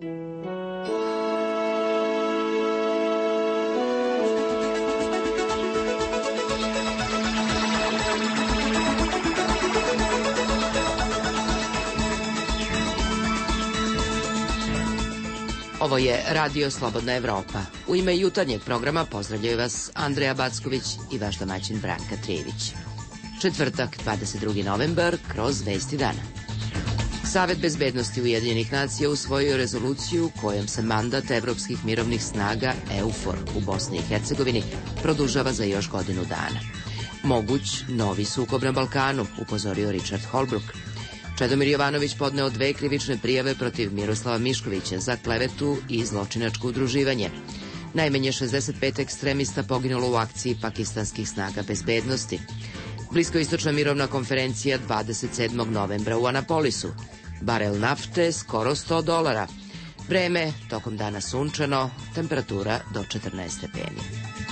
Ovo je Radio Slobodna Evropa. U ime jutarnjeg programa pozdravljaju vas Andreja Backović i vaš domaćin Branka Trijević. Četvrtak, 22. novembar, kroz vesti dana. Savet bezbednosti Ujedinjenih nacija usvojio rezoluciju kojom se mandat evropskih mirovnih snaga EUFOR u Bosni i Hercegovini produžava za još godinu dana. Moguć novi sukob na Balkanu, upozorio Richard Holbrooke. Čedomir Jovanović podneo 2 krivične prijave protiv Miroslava Miškovića za klevetu i zločinačko udruživanje. Najmanje 65 ekstremista poginulo u akciji pakistanskih snaga bezbednosti. Bliskoistočna mirovna konferencija 27. novembra u Anapolisu. Barel nafte skoro $100. Vreme tokom dana sunčano, temperatura do 14 stepeni.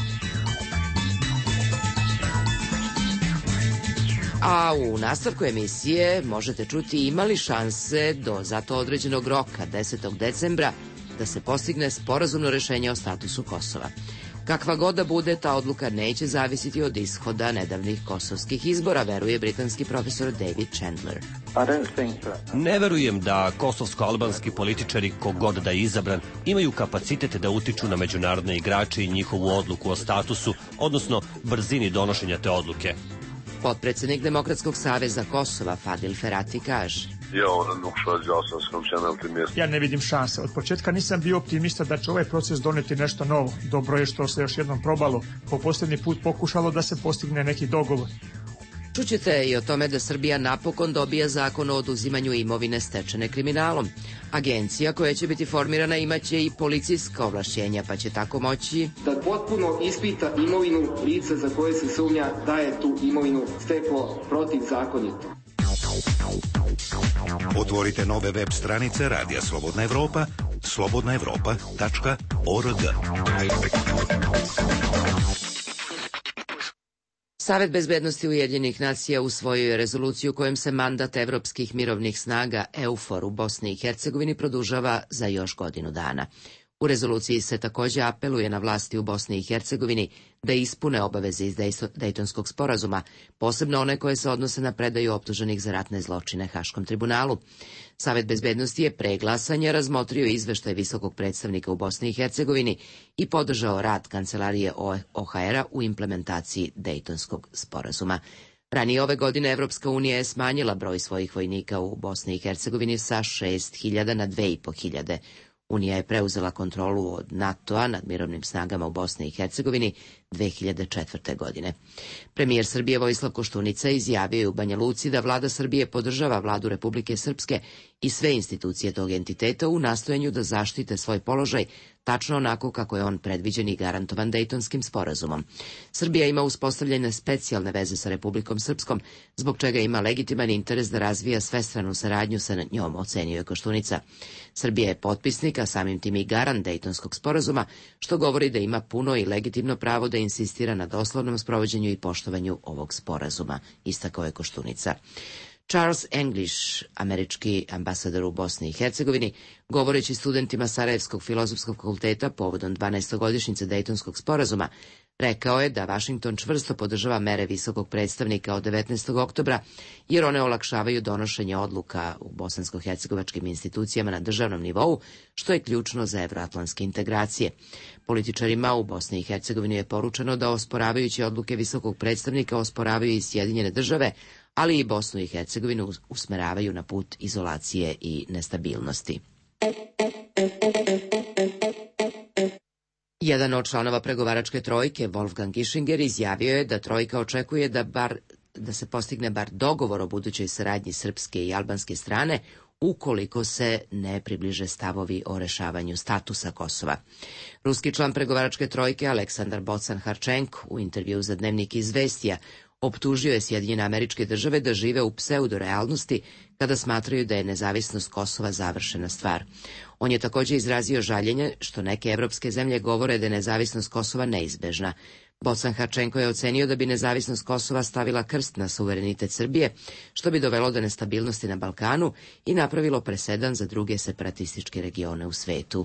A u nastavku emisije možete čuti ima li šanse do zato određenog roka 10. decembra da se postigne sporazumno rešenje o statusu Kosova. Kakva god da bude, ta odluka neće zavisiti od ishoda nedavnih kosovskih izbora, veruje britanski profesor David Chandler. Ne verujem da kosovsko-albanski političari, kogod da je izabran, imaju kapacitet da utiču na međunarodne igrače i njihovu odluku o statusu, odnosno brzini donošenja te odluke. Potpredsednik Demokratskog saveza Kosova Fadil Ferati kaže: Ja ne vidim šanse. Od početka nisam bio optimista da će ovaj proces doneti nešto novo. Dobro je što se još jednom probalo. Po posljednji put pokušalo da se postigne neki dogovor. Čućete i o tome da Srbija napokon dobija zakon o oduzimanju imovine stečene kriminalom. Agencija koja će biti formirana imaće i policijska ovlašćenja, pa će tako moći da potpuno ispita imovinu lica za koje se sumnja da je tu imovinu steklo protivzakonito. Otvorite nove web stranice Radija Slobodna Evropa, slobodnaevropa.org. Savet bezbednosti Ujedinjenih nacija usvojio je rezoluciju kojom se mandat evropskih mirovnih snaga EUFOR u Bosni i Hercegovini produžava za još godinu dana. U rezoluciji se također apeluje na vlasti u Bosni i Hercegovini da ispune obaveze iz Dejtonskog sporazuma, posebno one koje se odnose na predaju optuženih za ratne zločine Haškom tribunalu. Savet bezbednosti je pre glasanja razmotrio izveštaj visokog predstavnika u Bosni i Hercegovini i podržao rad Kancelarije OHR-a u implementaciji Dejtonskog sporazuma. Ranije ove godine Evropska unija je smanjila broj svojih vojnika u Bosni i Hercegovini sa 6.000 na 2.500. Unija je preuzela kontrolu od NATO-a nad mirovnim snagama u Bosni i Hercegovini 2004. godine. Premijer Srbije Vojislav Koštunica izjavio je u Banja Luci da vlada Srbije podržava vladu Republike Srpske i sve institucije tog entiteta u nastojanju da zaštite svoj položaj tačno onako kako je on predviđen i garantovan Dejtonskim sporazumom. Srbija ima uspostavljene specijalne veze sa Republikom Srpskom, zbog čega ima legitiman interes da razvija svestranu saradnju sa njom, ocenio je Koštunica. Srbija je potpisnik, a samim tim i garant Dejtonskog sporazuma, što govori da ima puno i legitimno pravo da insistira na doslovnom sprovođenju i poštovanju ovog sporazuma, istakao je Koštunica. Charles English, američki ambasador u Bosni i Hercegovini, govoreći studentima Sarajevskog filozofskog fakulteta povodom 12-godišnjice Dejtonskog sporazuma, rekao je da Vašington čvrsto podržava mere visokog predstavnika od 19. oktobra, jer one olakšavaju donošenje odluka u bosansko-hercegovačkim institucijama na državnom nivou, što je ključno za evroatlantske integracije. Političarima u Bosni i Hercegovini je poručeno da osporavajući odluke visokog predstavnika osporavaju i Sjedinjene države, ali i Bosnu i Hercegovinu usmeravaju na put izolacije i nestabilnosti. Jedan od članova pregovaračke trojke, Wolfgang Ischinger, izjavio je da trojka očekuje da se postigne bar dogovor o budućoj saradnji srpske i albanske strane, ukoliko se ne približe stavovi o rešavanju statusa Kosova. Ruski član pregovaračke trojke Aleksandar Bocan-Harčenko u intervju za dnevnik Izvestija optužio je Sjedinjene Američke Države da žive u pseudorealnosti kada smatraju da je nezavisnost Kosova završena stvar. On je također izrazio žaljenje što neke evropske zemlje govore da je nezavisnost Kosova neizbežna. Bocan Harčenko je ocenio da bi nezavisnost Kosova stavila krst na suverenitet Srbije, što bi dovelo do nestabilnosti na Balkanu i napravilo presedan za druge separatističke regione u svetu.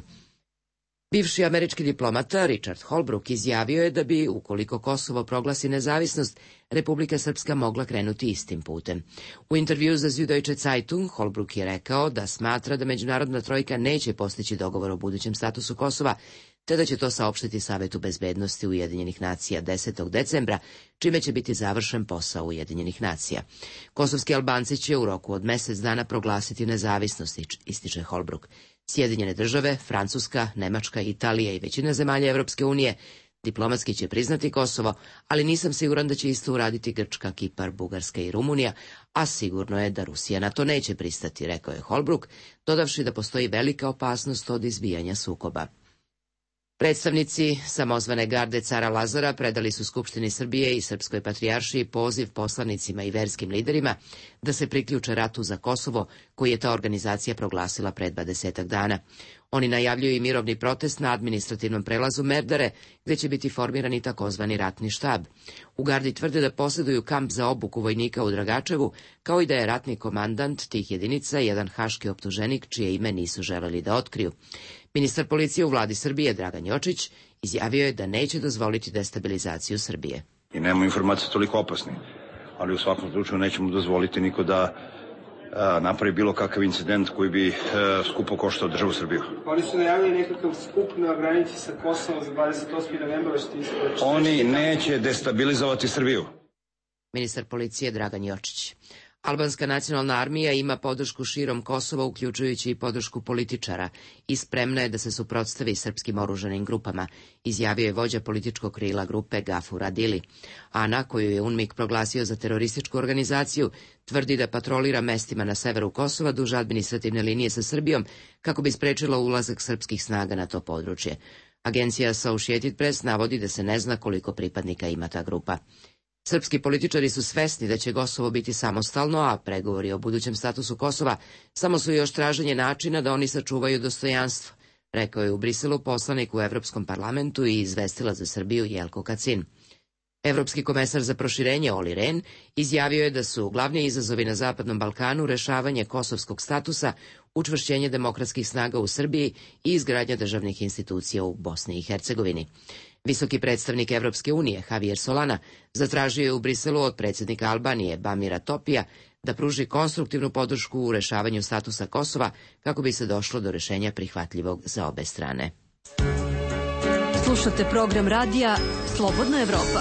Bivši američki diplomata Richard Holbrooke izjavio je da bi, ukoliko Kosovo proglasi nezavisnost, Republika Srpska mogla krenuti istim putem. U intervju za Süddeutsche Zeitung Holbrooke je rekao da smatra da međunarodna trojka neće postići dogovor o budućem statusu Kosova, te da će to saopštiti Savetu bezbednosti Ujedinjenih nacija 10. decembra, čime će biti završen posao Ujedinjenih nacija. Kosovski Albanci će u roku od mesec dana proglasiti nezavisnost, ističe Holbrooke. Sjedinjene države, Francuska, Nemačka, Italija i većina zemalja Evropske unije diplomatski će priznati Kosovo, ali nisam siguran da će isto uraditi Grčka, Kipar, Bugarska i Rumunija, a sigurno je da Rusija na to neće pristati, rekao je Holbrooke, dodavši da postoji velika opasnost od izbijanja sukoba. Predstavnici samozvane garde cara Lazara predali su Skupštini Srbije i Srpskoj patrijaršiji poziv poslanicima i verskim liderima da se priključe ratu za Kosovo, koji je ta organizacija proglasila pre 20 dana. Oni najavljuju i mirovni protest na administrativnom prelazu Merdare, gde će biti formirani takozvani ratni štab. U gardi tvrde da posjeduju kamp za obuku vojnika u Dragačevu, kao i da je ratni komandant tih jedinica jedan haški optuženik, čije ime nisu želeli da otkriju. Ministar policije u vladi Srbije, Dragan Jočić, izjavio je da neće dozvoliti destabilizaciju Srbije. I nema informacije toliko opasne, ali u svakom slučaju nećemo dozvoliti niko da napravi bilo kakav incident koji bi skupo koštao državu Srbiju. Oni su najavili nekakav skup na granici sa Kosovom za 28. novembra. Oni neće destabilizovati Srbiju. Ministar policije Dragan Jočić. Albanska nacionalna armija ima podršku širom Kosova, uključujući i podršku političara, i spremna je da se suprotstavi srpskim oružanim grupama, izjavio je vođa političkog krila grupe Gafur Adili. Ana, koju je UNMIK proglasio za terorističku organizaciju, tvrdi da patrolira mestima na severu Kosova duž administrativne linije sa Srbijom kako bi sprečila ulazak srpskih snaga na to područje. Agencija Associated Press navodi da se ne zna koliko pripadnika ima ta grupa. Srpski političari su svesni da će Kosovo biti samostalno, a pregovori o budućem statusu Kosova samo su još traženje načina da oni sačuvaju dostojanstvo, rekao je u Briselu poslanik u Evropskom parlamentu i izvestilac za Srbiju Jelko Kacin. Evropski komesar za proširenje Olli Rehn izjavio je da su glavni izazovi na Zapadnom Balkanu rešavanje kosovskog statusa, učvršćenje demokratskih snaga u Srbiji i izgradnja državnih institucija u Bosni i Hercegovini. Visoki predstavnik Evropske unije, Javier Solana, zatražio je u Briselu od predsjednika Albanije, Bamira Topija, da pruži konstruktivnu podršku u rešavanju statusa Kosova kako bi se došlo do rešenja prihvatljivog za obe strane. Slušate program radija Slobodna Evropa.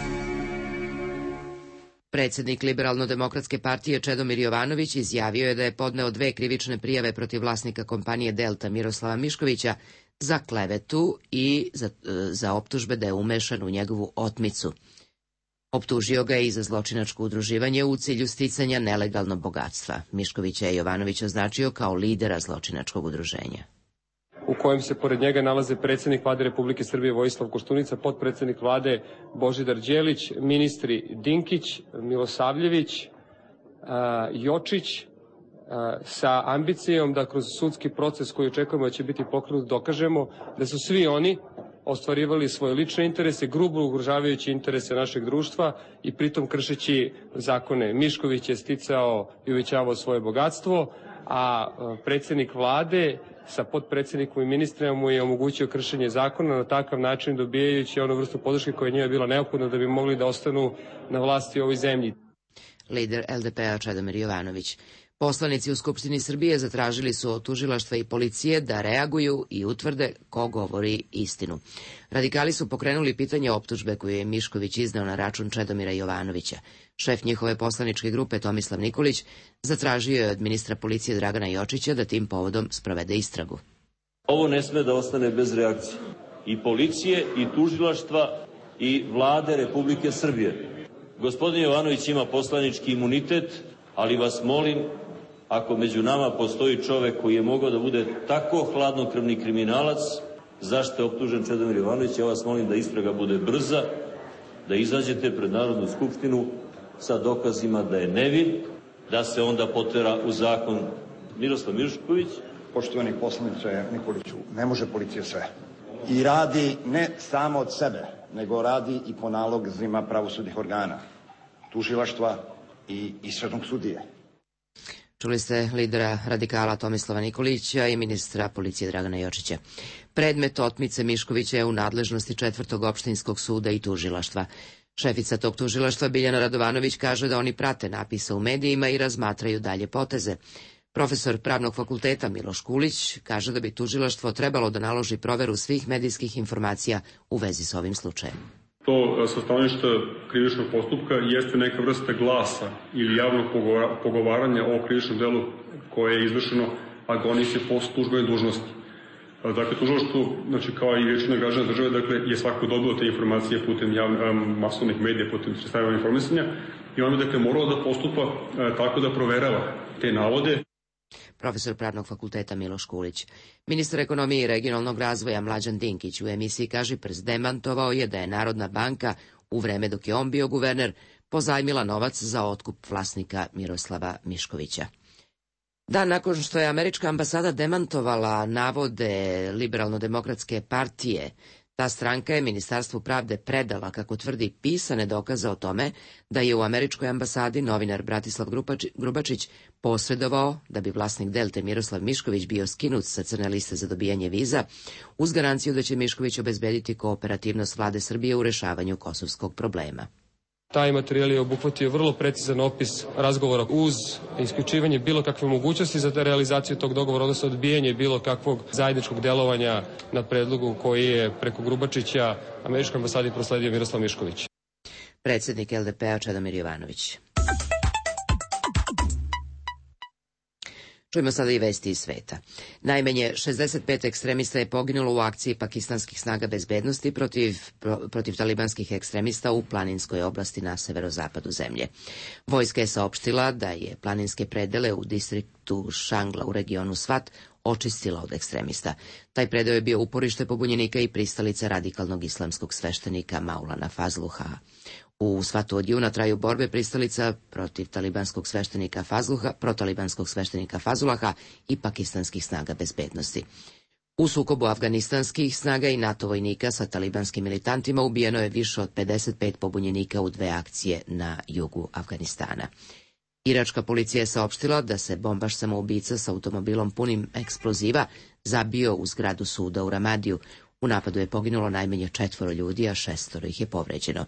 Predsjednik Liberalno-demokratske partije Čedomir Jovanović izjavio je da je podneo 2 krivične prijave protiv vlasnika kompanije Delta Miroslava Miškovića za klevetu i za optužbe da je umešan u njegovu otmicu. Optužio ga je i za zločinačko udruživanje u cilju sticanja nelegalnog bogatstva. Miškovića je Jovanović označio kao lidera zločinačkog udruženja, u kojem se pored njega nalaze predsjednik vlade Republike Srbije Vojislav Koštunica, potpredsjednik vlade Božidar Đelić, ministri Dinkić, Milosavljević, Jočić, sa ambicijom da kroz sudski proces koji očekujemo da će biti pokrenut dokažemo da su svi oni ostvarivali svoje lične interese, grubo ugrožavajući interese našeg društva i pritom kršeći zakone. Mišković je sticao i uvećavao svoje bogatstvo, a predsjednik vlade sa potpredsjednikom i ministrima mu je omogućio kršenje zakona, na takav način dobijajući onu vrstu podrške koja je njima bila neophodna da bi mogli da ostanu na vlasti u ovoj zemlji. Lider LDP-a Čedomir Jovanović. Poslanici u Skupštini Srbije zatražili su od tužilaštva i policije da reaguju i utvrde ko govori istinu. Radikali su pokrenuli pitanje optužbe koju je Mišković izneo na račun Čedomira Jovanovića. Šef njihove poslaničke grupe Tomislav Nikolić zatražio je od ministra policije Dragana Jočića da tim povodom sprovede istragu. Ovo ne sme da ostane bez reakcije. I policije, i tužilaštva, i vlade Republike Srbije. Gospodin Jovanović ima poslanički imunitet, ali vas molim, ako među nama postoji čovek koji je mogao da bude tako hladnokrvni kriminalac, zašto je optužen Čedomir Jovanović, ja vas molim da istraga bude brza, da izađete pred Narodnu skupštinu sa dokazima da je nevin, da se onda potera u zakon Miroslav Mišković. Poštovani poslaniče Nikoliću, ne može policija sve. I radi ne samo od sebe, nego radi i po nalozima pravosudnih organa, tužilaštva i istražnog sudije. Čuli ste lidera radikala Tomislava Nikolića i ministra policije Dragana Jočića. Predmet otmice Miškovića je u nadležnosti 4. opštinskog suda i tužilaštva. Šefica tog tužilaštva Biljana Radovanović kaže da oni prate napise u medijima i razmatraju dalje poteze. Profesor pravnog fakulteta Miloš Kulić kaže da bi tužilaštvo trebalo da naloži proveru svih medijskih informacija u vezi s ovim slučajem. To sa stanovišta krivičnog postupka jeste neka vrsta glasa ili javnog pogovaranja o krivičnom delu koje je izvršeno agonisi po službenoj dužnosti. Dakle, tužilaštvo, kao i većina građana države, je svako dobilo te informacije putem masovnih medija, putem sredstava informisanja i on bi, moralo da postupa tako da proverava te navode. Profesor pravnog fakulteta Miloš Kulić. Ministar ekonomije i regionalnog razvoja Mlađan Dinkić u emisiji Kaži prst demantovao je da je Narodna banka u vreme dok je on bio guverner pozajmila novac za otkup vlasnika Miroslava Miškovića. Dan nakon što je američka ambasada demantovala navode Liberalno-demokratske partije, ta stranka je Ministarstvu pravde predala, kako tvrdi, pisane dokaze o tome da je u američkoj ambasadi novinar Bratislav Grubačić posredovao da bi vlasnik Delte Miroslav Mišković bio skinut sa crne liste za dobijanje viza, uz garanciju da će Mišković obezbediti kooperativnost vlade Srbije u rešavanju kosovskog problema. Taj materijal je obuhvatio vrlo precizan opis razgovora uz isključivanje bilo kakve mogućnosti za realizaciju tog dogovora, odnosno odbijanje bilo kakvog zajedničkog delovanja na predlogu koji je preko Grubačića američkoj ambasadi prosledio Miroslav Mišković. Predsednik LDP-a Čedomir Jovanović. Čujemo sada i vesti iz sveta. Najmanje 65 ekstremista je poginulo u akciji pakistanskih snaga bezbednosti protiv talibanskih ekstremista u planinskoj oblasti na severozapadu zemlje. Vojska je saopštila da je planinske predele u distriktu Šangla u regionu Svat očistila od ekstremista. Taj predeo je bio uporište pobunjenika i pristalica radikalnog islamskog sveštenika Maulana Fazluha. U Svatu od juna traju borbe pristalica protalibanskog sveštenika Fazulaha i pakistanskih snaga bezbednosti. U sukobu afganistanskih snaga i NATO vojnika sa talibanskim militantima ubijeno je više od 55 pobunjenika u 2 akcije na jugu Afganistana. Iračka policija je saopštila da se bombaš samoubica sa automobilom punim eksploziva zabio u zgradu suda u Ramadiju. U napadu je poginulo najmanje 4 ljudi, a 6 ih je povređeno.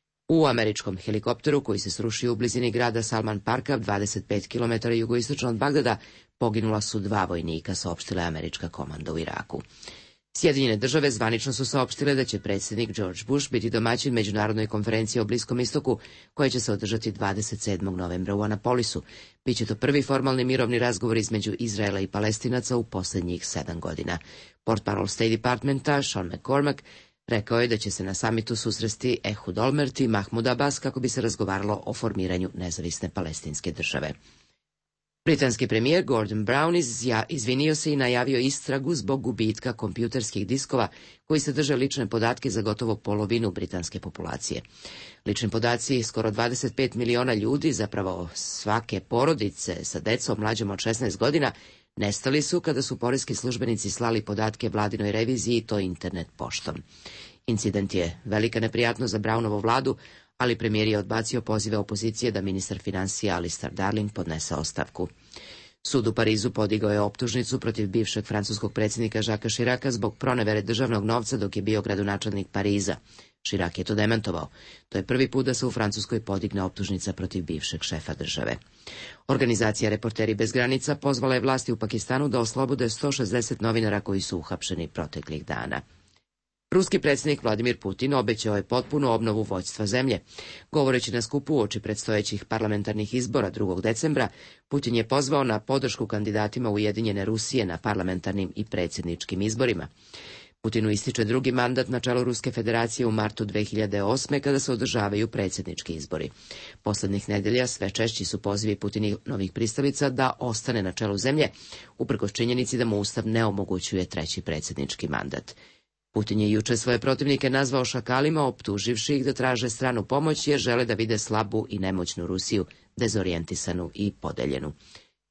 U američkom helikopteru koji se srušio u blizini grada Salman Parka, 25 km jugoistočno od Bagdada, poginula su 2 vojnika, saopštila je američka komanda u Iraku. Sjedinjene države zvanično su saopštile da će predsjednik George Bush biti domaćin međunarodnoj konferenciji o Bliskom istoku, koja će se održati 27. novembra u Anapolisu. Biće to prvi formalni mirovni razgovor između Izraela i Palestinaca u posljednjih 7 godina. Portparol State Departmenta Sean McCormack rekao je da će se na samitu susresti Ehud Olmert i Mahmud Abbas kako bi se razgovaralo o formiranju nezavisne palestinske države. Britanski premijer Gordon Brown izvinio se i najavio istragu zbog gubitka kompjuterskih diskova koji sadrže lične podatke za gotovo polovinu britanske populacije. Lični podaci skoro 25 miliona ljudi, zapravo svake porodice sa decom mlađom od 16 godina, nestali su kada su poreski službenici slali podatke vladinoj reviziji i to internet poštom. Incident je velika neprijatnost za Brownovu vladu, ali premijer je odbacio pozive opozicije da ministar financija Alistair Darling podnese ostavku. Sud u Parizu podigao je optužnicu protiv bivšeg francuskog predsjednika Jacquesa Chiraca zbog pronevere državnog novca dok je bio gradonačelnik Pariza. Chirac je to demantovao. To je prvi put da se u Francuskoj podigne optužnica protiv bivšeg šefa države. Organizacija Reporteri bez granica pozvala je vlasti u Pakistanu da oslobode 160 novinara koji su uhapšeni proteklih dana. Ruski predsjednik Vladimir Putin obećao je potpunu obnovu vođstva zemlje. Govoreći na skupu uoči predstojećih parlamentarnih izbora 2. decembra, Putin je pozvao na podršku kandidatima Ujedinjene Rusije na parlamentarnim i predsjedničkim izborima. Putinu ističe 2. mandat na čelu Ruske federacije u martu 2008. kada se održavaju predsjednički izbori. Poslednjih nedelja sve češći su pozivi Putinovih pristalica da ostane na čelu zemlje, uprkos činjenici da mu Ustav ne omogućuje 3. predsjednički mandat. Putin je juče svoje protivnike nazvao šakalima, optuživši ih da traže stranu pomoć jer žele da vide slabu i nemoćnu Rusiju, dezorijentisanu i podeljenu.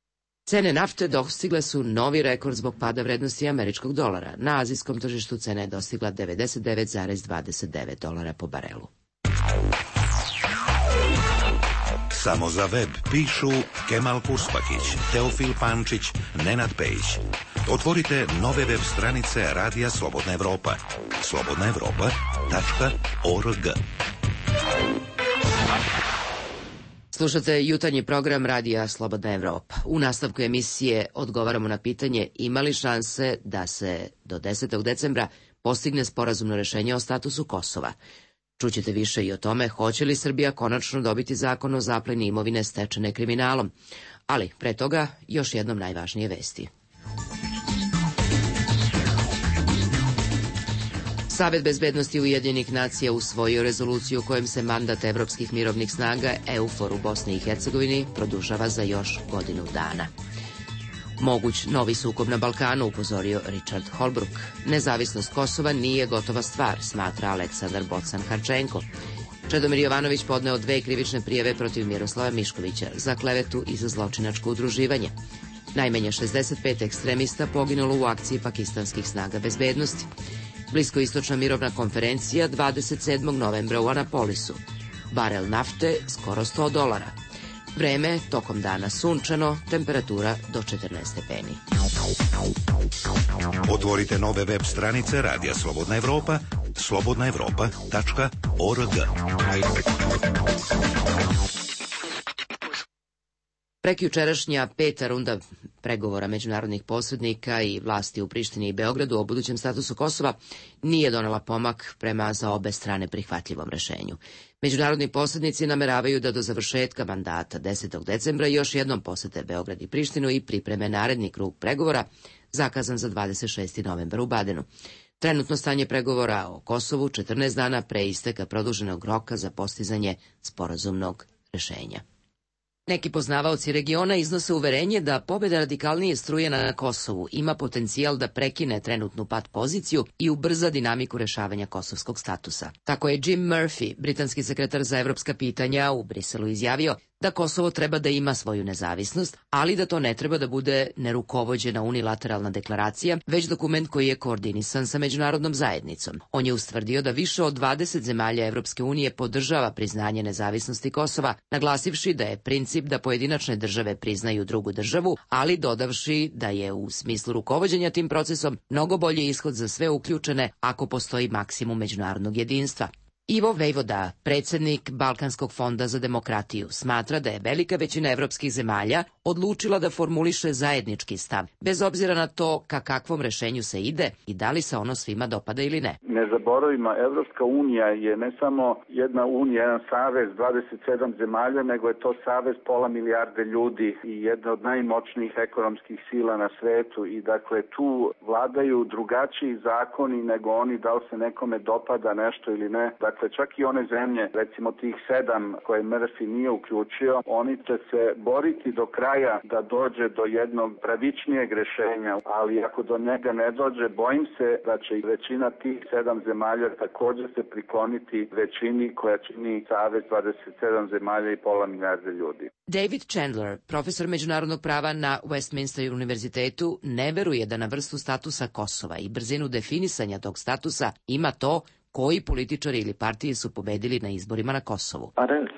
Cene nafte dostigle su novi rekord zbog pada vrednosti američkog dolara. Na azijskom tržištu cena je dostigla $99,29 po barelu. Samo za web pišu Kemal Kuspakić, Teofil Pančić, Nenad Pejić. Otvorite nove web stranice Radija Slobodna Evropa. slobodnaevropa.org. Slušate jutarnji program Radija Slobodna Evropa. U nastavku emisije odgovaramo na pitanje ima li šanse da se do 10. decembra postigne sporazumno rešenje o statusu Kosova. Čućete više i o tome hoće li Srbija konačno dobiti zakon o zapleni imovine stečene kriminalom. Ali pre toga još jednom najvažnije vesti. Savet bezbednosti Ujedinjenih nacija usvojio rezoluciju kojom se mandat evropskih mirovnih snaga EUFOR u Bosni i Hercegovini produžava za još godinu dana. Moguć novi sukob na Balkanu, upozorio Richard Holbrooke. Nezavisnost Kosova nije gotova stvar, smatra Aleksandar Bocan-Harčenko. Čedomir Jovanović podneo 2 krivične prijave protiv Miroslava Miškovića za klevetu i za zločinačko udruživanje. Najmanje 65 ekstremista poginulo u akciji pakistanskih snaga bezbednosti. Bliskoistočna mirovna konferencija 27. novembra u Anapolisu. Barel nafte skoro $100. Vreme tokom dana sunčano, temperatura do 14 stepeni. Otvorite nove web stranice Radija Slobodna Evropa, slobodnaevropa.org. Prekjučerašnja 5. runda pregovora međunarodnih posrednika i vlasti u Prištini i Beogradu o budućem statusu Kosova nije donela pomak prema za obe strane prihvatljivom rešenju. Međunarodni posrednici nameravaju da do završetka mandata 10. decembra još jednom posete Beograd i Prištinu i pripreme naredni krug pregovora zakazan za 26. novembar u Badenu. Trenutno stanje pregovora o Kosovu 14 dana pre isteka produženog roka za postizanje sporazumnog rešenja. Neki poznavaoci regiona iznose uverenje da pobeda radikalnije struje na Kosovu ima potencijal da prekine trenutnu pat poziciju i ubrza dinamiku rešavanja kosovskog statusa. Tako je Jim Murphy, britanski sekretar za evropska pitanja, u Briselu izjavio da Kosovo treba da ima svoju nezavisnost, ali da to ne treba da bude nerukovođena unilateralna deklaracija, već dokument koji je koordinisan sa međunarodnom zajednicom. On je ustvrdio da više od 20 zemalja Evropske unije podržava priznanje nezavisnosti Kosova, naglasivši da je princip da pojedinačne države priznaju drugu državu, ali dodavši da je u smislu rukovođenja tim procesom mnogo bolji ishod za sve uključene ako postoji maksimum međunarodnog jedinstva. Ivo Vejvoda, predsjednik Balkanskog fonda za demokratiju, smatra da je velika većina evropskih zemalja odlučila da formuliše zajednički stav, bez obzira na to ka kakvom rešenju se ide i da li se ono svima dopada ili ne. Ne zaboravimo, Evropska unija je ne samo jedna unija, jedan savez 27 zemalja, nego je to savez pola milijarde ljudi i jedna od najmoćnijih ekonomskih sila na svetu i dakle tu vladaju drugačiji zakoni nego oni da li se nekome dopada nešto ili ne. Dakle, čak i one zemlje, recimo tih 7 koje Murphy nije uključio, oni će se boriti do kraja da dođe do jednog pravičnijeg rešenja, ali ako do njega ne dođe, bojim se da će i većina tih 7 zemalja također se prikloniti većini koja čini savez 27 zemalja i pola milijarde ljudi. David Chandler, profesor međunarodnog prava na Westminster univerzitetu, ne veruje da na vrstu statusa Kosova i brzinu definisanja tog statusa ima to koji političari ili partije su pobedili na izborima na Kosovu.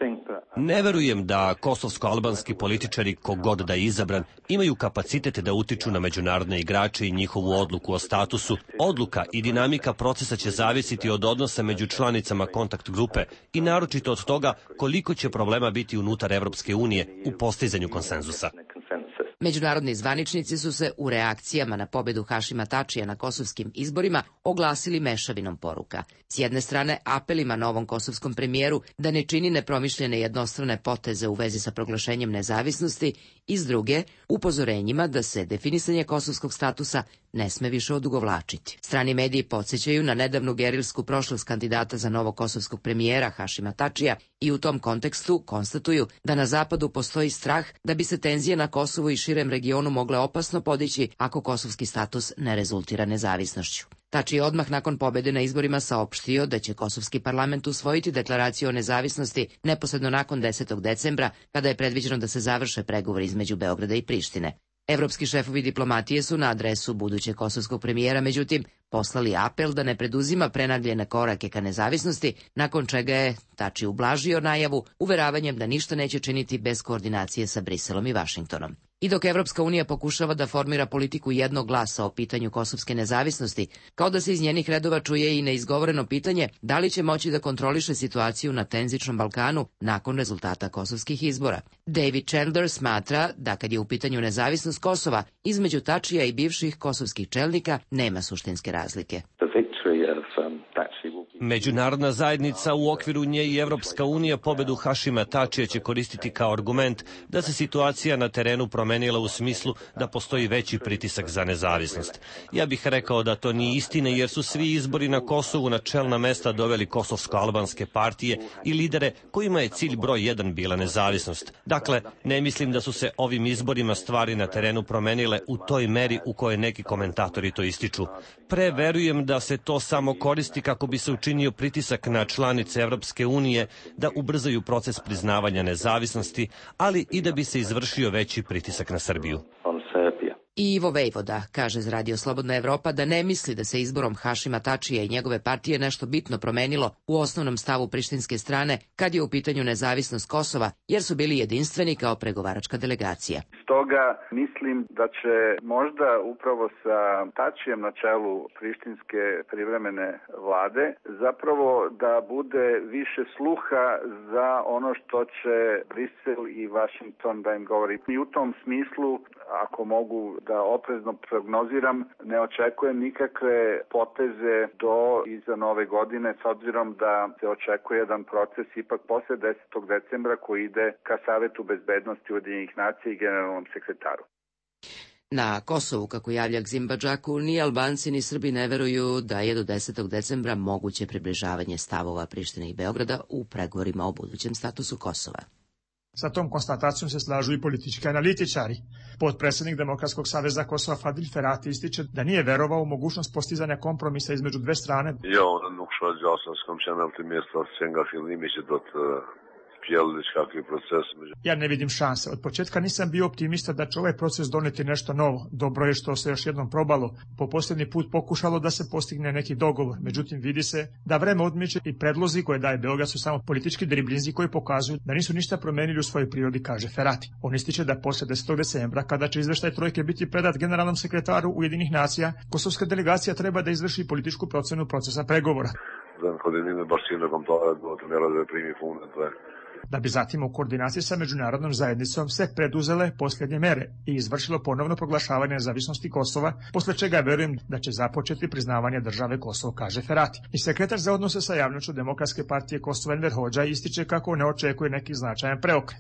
Ne verujem da kosovsko-albanski političari, kogod da je izabran, imaju kapacitete da utiču na međunarodne igrače i njihovu odluku o statusu. Odluka i dinamika procesa će zavisiti od odnosa među članicama kontakt grupe i naročito od toga koliko će problema biti unutar Evropske unije u postizanju konsenzusa. Međunarodni zvaničnici su se u reakcijama na pobedu Hašima Tačija na kosovskim izborima oglasili mešavinom poruka. S jedne strane apelima novom kosovskom premijeru da ne čini nepromišljene jednostrane poteze u vezi sa proglašenjem nezavisnosti i s druge upozorenjima da se definisanje kosovskog statusa ne sme više odugovlačiti. Strani mediji podsjećaju na nedavnu gerilsku prošlost kandidata za novog kosovskog premijera Hašima Tačija i u tom kontekstu konstatuju da na zapadu postoji strah da bi se tenzije na Kosovu i širem regionu mogle opasno podići ako kosovski status ne rezultira nezavisnošću. Tači je odmah nakon pobede na izborima saopštio da će kosovski parlament usvojiti deklaraciju o nezavisnosti neposredno nakon 10. decembra, kada je predviđeno da se završe pregovori između Beograda i Prištine. Evropski šefovi diplomatije su na adresu budućeg kosovskog premijera, međutim, poslali apel da ne preduzima prenagljene korake ka nezavisnosti, nakon čega je Tači ublažio najavu uveravanjem da ništa neće činiti bez koordinacije sa Briselom i Vašingtonom. I dok Evropska unija pokušava da formira politiku jednog glasa o pitanju kosovske nezavisnosti, kao da se iz njenih redova čuje i neizgovoreno pitanje da li će moći da kontroliše situaciju na tenzičnom Balkanu nakon rezultata kosovskih izbora. David Chandler smatra da kad je u pitanju nezavisnost Kosova, između Tačija i bivših kosovskih čelnika nema suštinske razlike. Međunarodna zajednica, u okviru nje i Evropska unija, pobedu Hašima Tačija će koristiti kao argument da se situacija na terenu promenila u smislu da postoji veći pritisak za nezavisnost. Ja bih rekao da to nije istina, jer su svi izbori na Kosovu na čelna mesta doveli kosovsko-albanske partije i lidere kojima je cilj broj 1 bila nezavisnost. Dakle, ne mislim da su se ovim izborima stvari na terenu promenile u toj meri u kojoj neki komentatori to ističu. Pre verujem da se to samo koristi kako bi se učinio pritisak na članice Evropske unije da ubrzaju proces priznavanja nezavisnosti, ali i da bi se izvršio veći pritisak na Srbiju. I Ivo Vejvoda kaže za Radio Slobodna Evropa da ne misli da se izborom Hašima Tačija i njegove partije nešto bitno promenilo u osnovnom stavu prištinske strane kad je u pitanju nezavisnost Kosova, jer su bili jedinstveni kao pregovaračka delegacija. Stoga mislim da će možda upravo sa Tačijem na čelu prištinske privremene vlade zapravo da bude više sluha za ono što će Brisel i Vašington da im govori. I u tom smislu, ako mogu da oprezno prognoziram, ne očekujem nikakve poteze do iza nove godine, s obzirom da se očekuje jedan proces ipak posle 10. decembra koji ide ka Savetu bezbednosti Ujedinjenih nacija i generalnom sekretaru. Na Kosovu, kako javlja Gzimbadžaku, ni Albanci ni Srbi ne veruju da je do 10. decembra moguće približavanje stavova Prištine i Beograda u pregovorima o budućem statusu Kosova. Sa tom konstatacijom se slažu i politički analitičari. Potpredsjednik Demokratskog saveza Kosova Fadil Ferati ističe da nije verovao u mogućnost postizanja kompromisa između dve strane. Ja ne vidim šanse. Od početka nisam bio optimista da će ovaj proces doneti nešto novo. Dobro je što se još jednom probalo. Po posljednji put pokušalo da se postigne neki dogovor. Međutim, vidi se da vreme odmiče i predlozi koje daje Beograd su samo politički driblinzi koji pokazuju da nisu ništa promenili u svojoj prirodi, kaže Ferati. On ističe da posle 10. decembra, kada će izveštaj trojke biti predat generalnom sekretaru Ujedinjenih nacija, kosovska delegacija treba da izvrši političku procenu procesa pregovora. Da bi zatim u koordinaciji sa međunarodnom zajednicom se preduzele posljednje mere i izvršilo ponovno proglašavanje nezavisnosti Kosova, posle čega verujem da će započeti priznavanje države Kosovo, kaže Ferati. I sekretar za odnose sa javnošću Demokratske partije Kosova Enver Hođa ističe kako ne očekuje neki značajan preokret.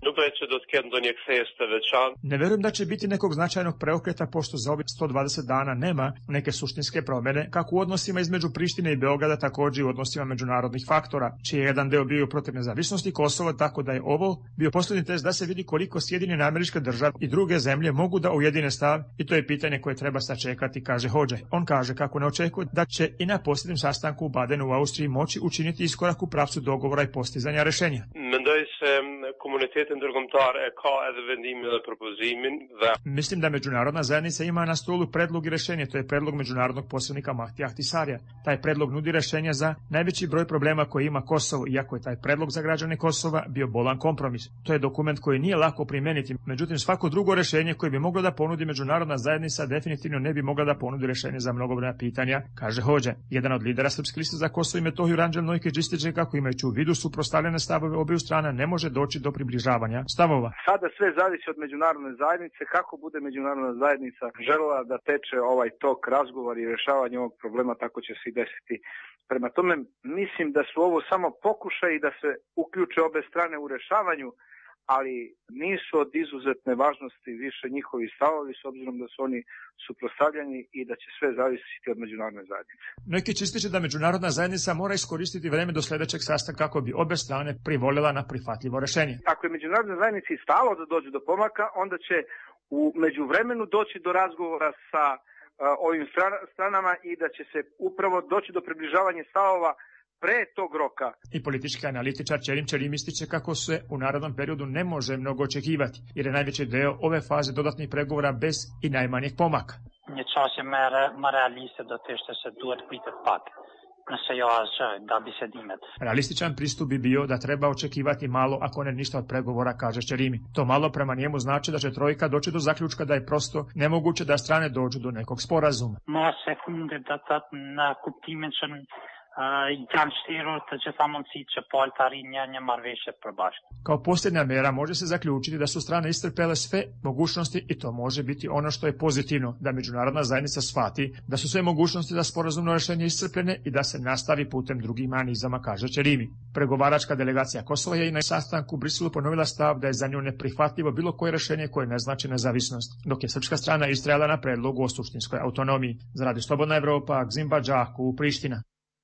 Ne verujem da će biti nekog značajnog preokreta, pošto za ovih 120 dana nema neke suštinske promjene, kako u odnosima između Prištine i Beograda, također i u odnosima međunarodnih faktora, čiji je jedan deo bio protiv nezavisnosti Kosova, tako da je ovo bio posljednji test da se vidi koliko Sjedinjene Američke Države i druge zemlje mogu da ujedine stav, i to je pitanje koje treba sačekati, kaže Hođa. On kaže kako ne očekuje da će i na posljednjem sastanku u Badenu u Austriji moći učiniti iskorak u pravcu dogovora i postizanja rešenja. Mislim da međunarodna zajednica ima na stolu predlog i rešenje, to je predlog međunarodnog posrednika Mahtija Ahtisarija. Taj predlog nudi rešenja za najveći broj problema koje ima Kosovo, iako je taj predlog za građane Kosova bio bolan kompromis. To je dokument koji nije lako primeniti, međutim svako drugo rešenje koje bi moglo da ponudi međunarodna zajednica definitivno ne bi mogla da ponudi rešenje za mnogobrojna pitanja, kaže Hođa. Jedan od lidera Srpske liste za Kosovo i Metohiju, Ranđel Nojkić, ističe kako imajući u vidu suprotstavljene stavove obiju strana ne može doći do približavanja stavova. Sada sve zavisi od međunarodne zajednice, kako bude međunarodna zajednica želela da teče ovaj tok razgovor i rešavanje ovog problema, tako će se i desiti. Prema tome, mislim da su ovo samo pokušaj da se uključe obe strane u rešavanju, ali nisu od izuzetne važnosti više njihovi stavovi, s obzirom da su oni suprotstavljeni i da će sve zavisiti od međunarodne zajednice. Neki ističe da međunarodna zajednica mora iskoristiti vreme do sljedećeg sastanka kako bi obe strane privolila na prihvatljivo rešenje. Ako je međunarodna zajednica stalo da dođe do pomaka, onda će u međuvremenu doći do razgovora sa ovim stranama i da će se upravo doći do približavanja stavova pre tog roka. I politički analitičar Ćerim Ćerim ističe kako se u narednom periodu ne može mnogo očekivati, jer je najveći deo ove faze dodatnih pregovora bez i najmanjih pomaka. Një çështje më realiste do të ishte se duhet pritet pak. Realističan pristup bi bio da treba očekivati malo, ako ne ništa od pregovora, kaže Ćerimi. To malo prema njemu znači da će trojka doći do zaključka da je prosto nemoguće da strane dođu do nekog sporazuma. Kao posljednja mera može se zaključiti da su strane iscrpele sve mogućnosti i to može biti ono što je pozitivno, da međunarodna zajednica shvati da su sve mogućnosti za sporazumno rješenje iscrpljene i da se nastavi putem drugih mehanizama, kaže Ćerimi. Pregovaračka delegacija Kosova je i na sastanku u Briselu ponovila stav da je za nju neprihvatljivo bilo koje rješenje koje ne znači nezavisnost, dok je srpska strana istrajala na predlogu o suštinskoj autonomiji. Za Radio Slobodna Evropa, Gzimba Đaku, Priština.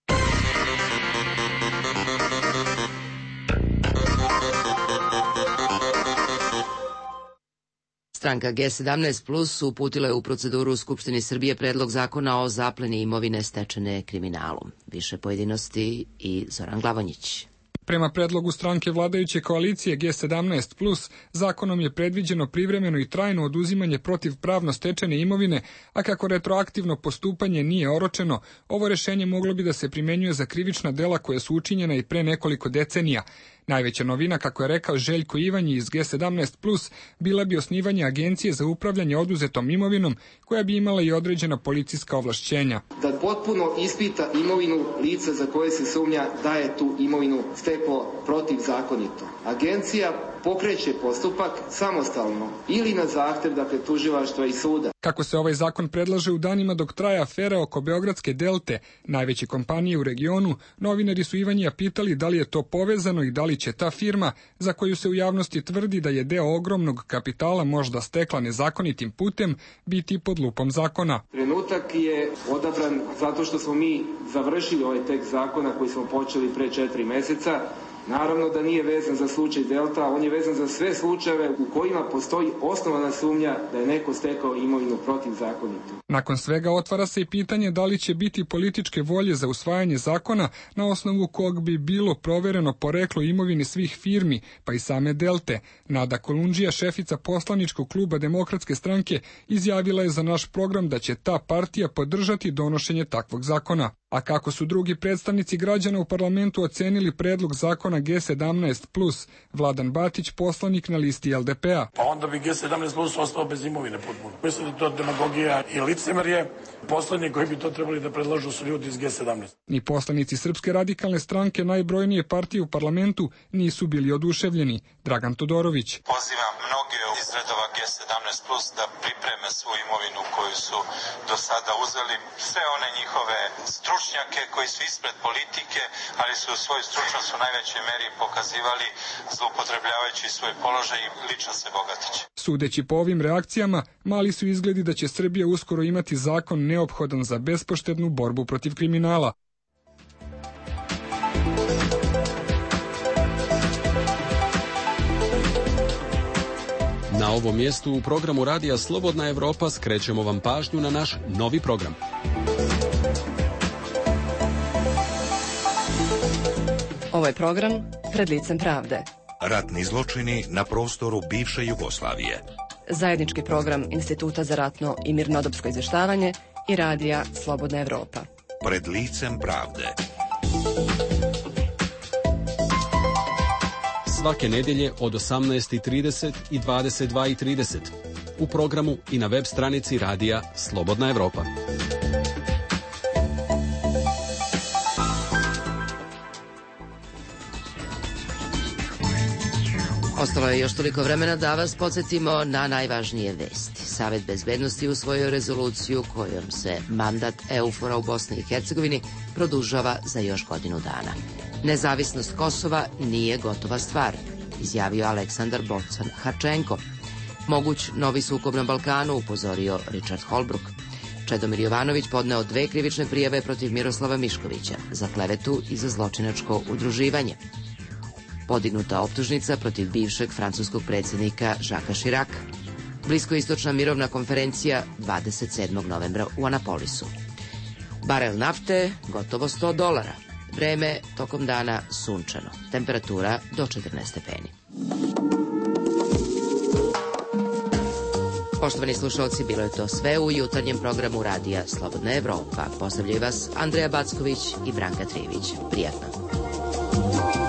Stranka G17 Plus uputila je u proceduru u Skupštini Srbije predlog zakona o zapleni imovine stečene kriminalom. Više pojedinosti i Zoran Glavonjić. Prema predlogu stranke vladajuće koalicije G17+, zakonom je predviđeno privremeno i trajno oduzimanje protivpravno stečene imovine, a kako retroaktivno postupanje nije oročeno, ovo rješenje moglo bi da se primenjuje za krivična dela koja su učinjena i pre nekoliko decenija. Najveća novina, kako je rekao Željko Ivanji iz G17+, bila bi osnivanje agencije za upravljanje oduzetom imovinom, koja bi imala i određena policijska ovlašćenja. Da potpuno ispita imovinu lica za koje se sumnja da je tu imovinu steklo protivzakonito. Agencija pokreće postupak samostalno ili na zahtev, dakle, tužilaštva i suda. Kako se ovaj zakon predlaže u danima dok traje afera oko Beogradske Delte, najveće kompanije u regionu, novinari su Ivanjija pitali da li je to povezano i da li će ta firma, za koju se u javnosti tvrdi da je deo ogromnog kapitala možda stekla nezakonitim putem, biti pod lupom zakona. Trenutak je odabran zato što smo mi završili ovaj tekst zakona koji smo počeli pre 4 meseca. Naravno da nije vezan za slučaj Delta, on je vezan za sve slučajeve u kojima postoji osnovana sumnja da je neko stekao imovinu protivzakonito. Nakon svega otvara se i pitanje da li će biti političke volje za usvajanje zakona na osnovu kog bi bilo provereno poreklo imovine svih firmi, pa i same Delte. Nada Kolundžija, šefica poslaničkog kluba Demokratske stranke, izjavila je za naš program da će ta partija podržati donošenje takvog zakona. A kako su drugi predstavnici građana u parlamentu ocenili predlog zakona G17+, Vladan Batić, poslanik na listi LDP-a. Pa onda bi G17+ ostao bez imovine potpuno. Mislim da je to demagogija i licemerje. Poslednji koji bi to trebali da predlažu su ljudi iz G17. Ni poslanici Srpske radikalne stranke, najbrojnije partije u parlamentu, nisu bili oduševljeni. Dragan Todorović. Pozivam mnoge iz redova G17+ da pripreme svu imovinu koju su do sada uzeli. Sve one njihove stručnjake koji su ispred politike, ali su svoju stručnost u najvećoj meri pokazivali zloupotrebljavajući svoj položaj i lično se bogatići. Sudeći po ovim reakcijama, mali su izgledi da će Srbija uskoro imati zakon neophodan za bespoštednu borbu protiv kriminala. Na ovom mjestu u programu Radija Slobodna Evropa skrećemo vam pažnju na naš novi program. Ovo je program Pred licem pravde. Ratni zločini na prostoru bivše Jugoslavije. Zajednički program Instituta za ratno i mirnodopsko izvještavanje i Radija Slobodna Evropa. Pred licem pravde. Svake nedjelje od 18:30 i 22:30. U programu i na web stranici Radija Slobodna Evropa. Ostalo je još toliko vremena da vas podsjetimo na najvažnije vesti. Savet bezbednosti usvojio rezoluciju kojom se mandat EUFOR-a u Bosni i Hercegovini produžava za još godinu dana. Nezavisnost Kosova nije gotova stvar, izjavio Aleksandar Bocan Harčenko. Moguć novi sukob na Balkanu, upozorio Richard Holbrooke. Čedomir Jovanović podneo 2 krivične prijave protiv Miroslava Miškovića za klevetu i za zločinačko udruživanje. Podignuta optužnica protiv bivšeg francuskog predsjednika Jacquesa Chiraca. Bliskoistočna mirovna konferencija 27. novembra u Anapolisu. Barel nafte gotovo $100. Vreme tokom dana sunčano. Temperatura do 14 stepeni. Poštovani slušalci, bilo je to sve u jutarnjem programu radija Slobodna Evropa. Pozdravljaju vas Andreja Backović i Branka Trivić. Prijatno.